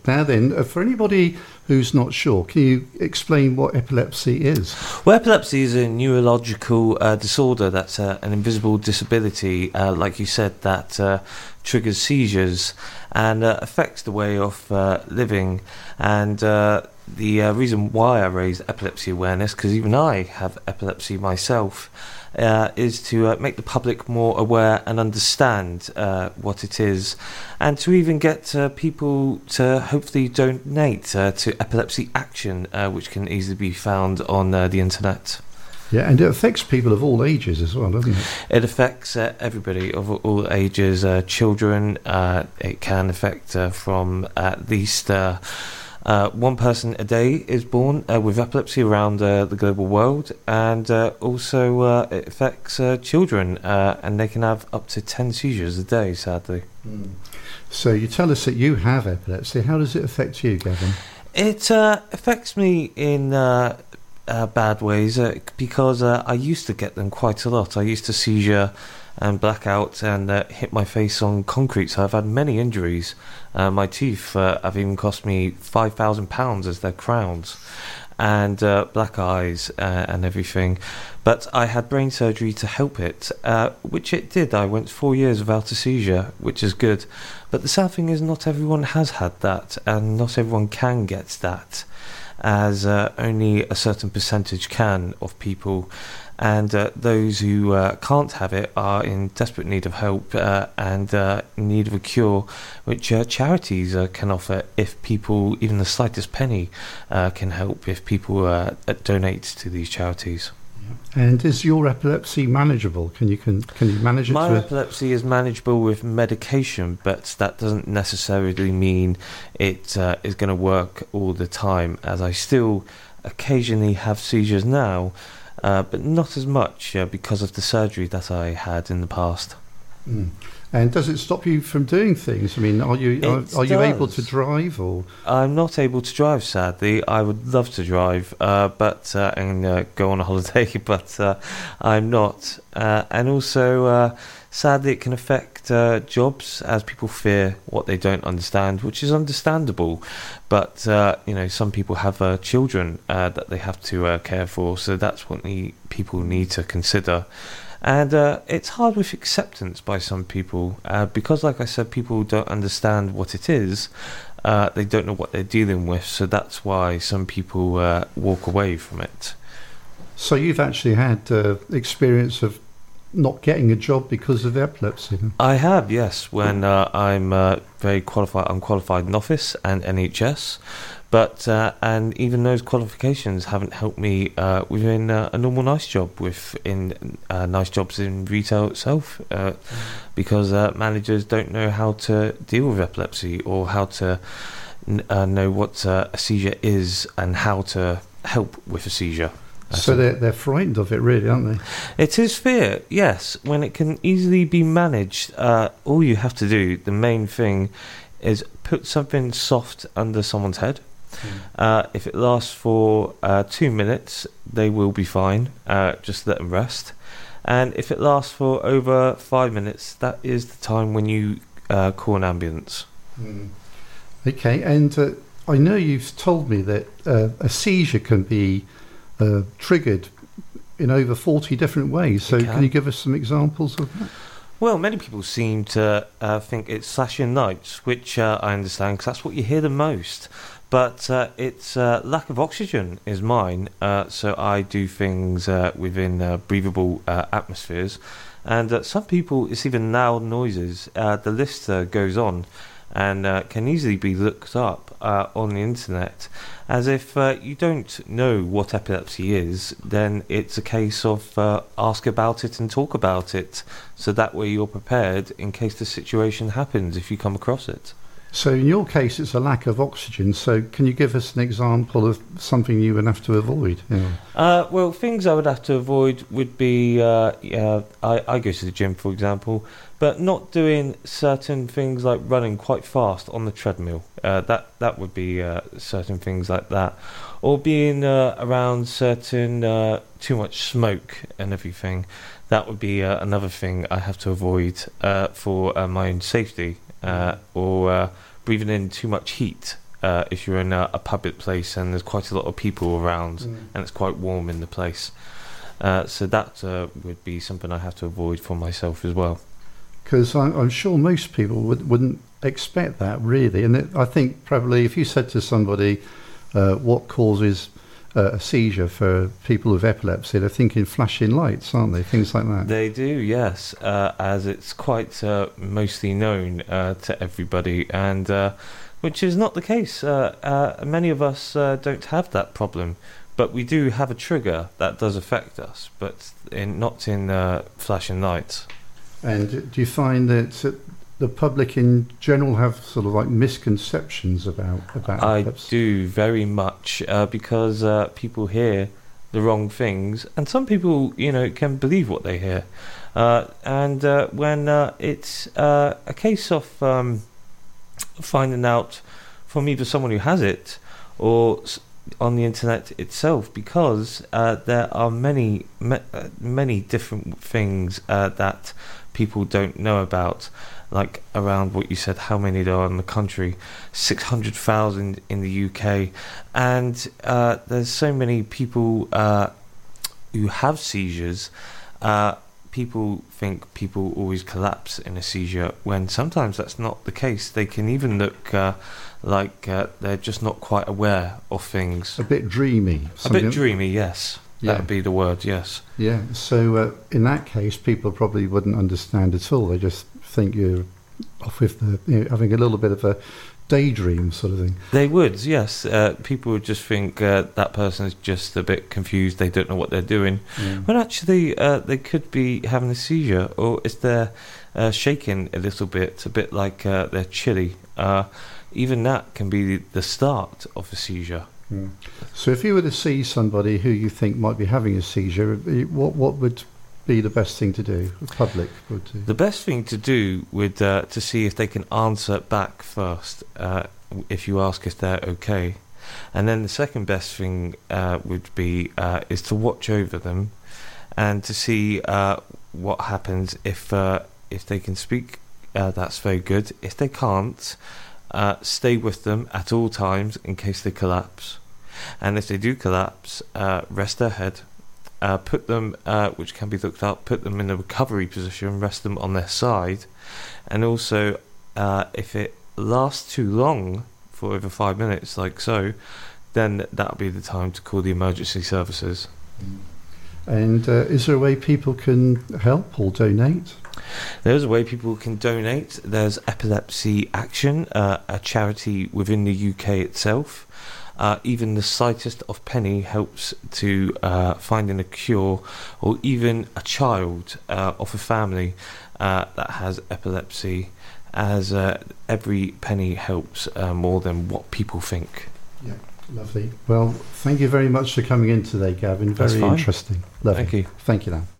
Now then, for anybody who's not sure, can you explain what epilepsy is? Well, epilepsy is a neurological disorder that's an invisible disability, like you said, that triggers seizures and affects the way of living. And the reason why I raise epilepsy awareness, because even I have epilepsy myself, is to make the public more aware and understand what it is, and to even get people to hopefully donate to Epilepsy Action, which can easily be found on the internet. Yeah, and it affects people of all ages as well, doesn't it? It affects everybody of all ages, children. It can affect from at least... one person a day is born with epilepsy around the global world, and also it affects children, and they can have up to 10 seizures a day, sadly. So you tell us that you have epilepsy. How does it affect you, Gavin? It affects me in bad ways, because I used to get them quite a lot. I used to seizure and black out and hit my face on concrete, so I've had many injuries. My teeth have even cost me £5,000 as their crowns, and black eyes and everything. But I had brain surgery to help it, which it did. I went 4 years without a seizure, which is good. But the sad thing is, not everyone has had that, and not everyone can get that, as only a certain percentage can of people. And those who can't have it are in desperate need of help and in need of a cure, which charities can offer if people, even the slightest penny, can help if people donate to these charities. And is your epilepsy manageable? Can you manage it? My epilepsy is manageable with medication, but that doesn't necessarily mean it is going to work all the time, as I still occasionally have seizures now. But not as much because of the surgery that I had in the past. And does it stop you from doing things? I mean, are you able to drive? Or I'm not able to drive, sadly. I would love to drive, but and go on a holiday, but I'm not. And also, sadly, it can affect jobs, as people fear what they don't understand, which is understandable. But some people have children that they have to care for, so that's what people need to consider. And it's hard with acceptance by some people, because, like I said, people don't understand what it is. They don't know what they're dealing with, so that's why some people walk away from it. So you've actually had experience of not getting a job because of epilepsy? I have, yes, when I'm very unqualified in office and NHS. But and even those qualifications haven't helped me within a normal nice job, in nice jobs in retail itself, because managers don't know how to deal with epilepsy, or how to know what a seizure is and how to help with a seizure. So they're frightened of it, really, aren't they? It is fear, yes. When it can easily be managed, all you have to do, the main thing, is put something soft under someone's head. If it lasts for 2 minutes, they will be fine. Just let them rest. And if it lasts for over 5 minutes, that is the time when you call an ambulance. Okay, and I know you've told me that a seizure can be triggered in over 40 different ways. So can you give us some examples of that? Well, many people seem to think it's slashing lights, which I understand, because that's what you hear the most. But it's lack of oxygen is mine, so I do things within breathable atmospheres. And some people, it's even loud noises. The list goes on, and can easily be looked up on the internet. As if you don't know what epilepsy is, then it's a case of ask about it and talk about it, so that way you're prepared in case the situation happens if you come across it. So in your case, it's a lack of oxygen. So can you give us an example of something you would have to avoid? Well, things I would have to avoid would be, I go to the gym, for example, but not doing certain things like running quite fast on the treadmill. That would be certain things like that. Or being around certain too much smoke and everything. That would be another thing I have to avoid for my own safety. Or breathing in too much heat if you're in a public place and there's quite a lot of people around and it's quite warm in the place. So that would be something I have to avoid for myself as well. Because I'm sure most people wouldn't expect that, really. And I think probably if you said to somebody what causes a seizure for people with epilepsy, they're thinking flashing lights, aren't they? Things like that. They do, yes, as it's quite mostly known to everybody, and which is not the case. Many of us don't have that problem, but we do have a trigger that does affect us, but not in flashing lights. And do you find that the public in general have sort of like misconceptions about I epilepsy? do very much, because people hear the wrong things, and some people, can believe what they hear. And when it's a case of finding out from either someone who has it or on the internet itself, because there are many different things that people don't know about, like around what you said, how many there are in the country, 600,000 in the UK, and there's so many people who have seizures. People think people always collapse in a seizure, when sometimes that's not the case. They can even look like they're just not quite aware of things. A bit dreamy. A bit dreamy, yes. Yeah. That would be the word, yes. Yeah, so in that case, people probably wouldn't understand at all. They just think you're off with having a little bit of a daydream sort of thing. They would, yes. People would just think that person is just a bit confused. They don't know what they're doing. When actually they could be having a seizure, or is they're shaking a little bit, a bit like they're chilly. Even that can be the start of a seizure. So if you were to see somebody who you think might be having a seizure, what would be the best thing to do? The public would do. The best thing to do would to see if they can answer back first, if you ask if they're okay. And then the second best thing would be is to watch over them and to see what happens if they can speak. That's very good. If they can't, stay with them at all times in case they collapse. And if they do collapse, rest their head. Put them, which can be looked up, put them in a recovery position, rest them on their side. And also, if it lasts too long, for over 5 minutes, like so, then that'll be the time to call the emergency services. And is there a way people can help or donate? There's a way people can donate. There's Epilepsy Action, a charity within the UK itself. Even the slightest of penny helps to finding a cure, or even a child of a family that has epilepsy, as every penny helps more than what people think. Yeah, lovely. Well, thank you very much for coming in today, Gavin. Very interesting. Lovely. Thank you. Thank you, Dan.